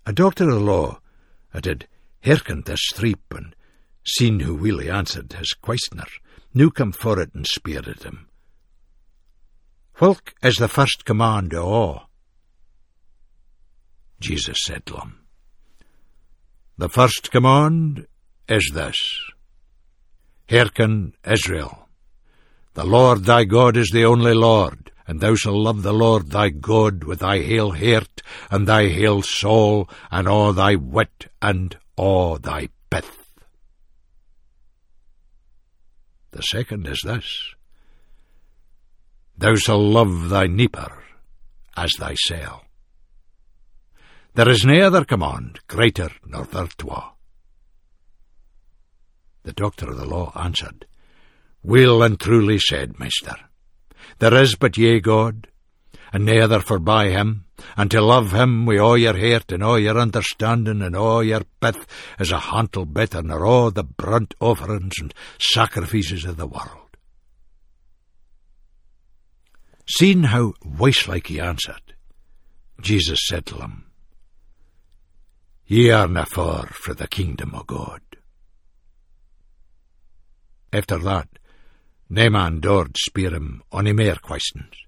A doctor of the law had hearkened this threep, and seen who well he answered his questioner, now come for it and speered at him. Whilk is the first command of all? Jesus said to him, The first command is this: Hearken, Israel, the Lord thy God is the only Lord, and thou shalt love the Lord thy God with thy whole heart, and thy whole soul, and all thy wit, and all thy pith. The second is this: Thou shalt love thy neighbour as thyself. There is no other command greater nor theretwa. The doctor of the law answered, Well and truly said, Master. There is but ye God, and no other forby him, and to love him with all your heart and all your understanding and all your pith is a hantle better nor all the burnt offerings and sacrifices of the world. Seeing how wise-like he answered, Jesus said to him, Ye are na far frae the kingdom of God. After that, no man dared speer him ony mair questions.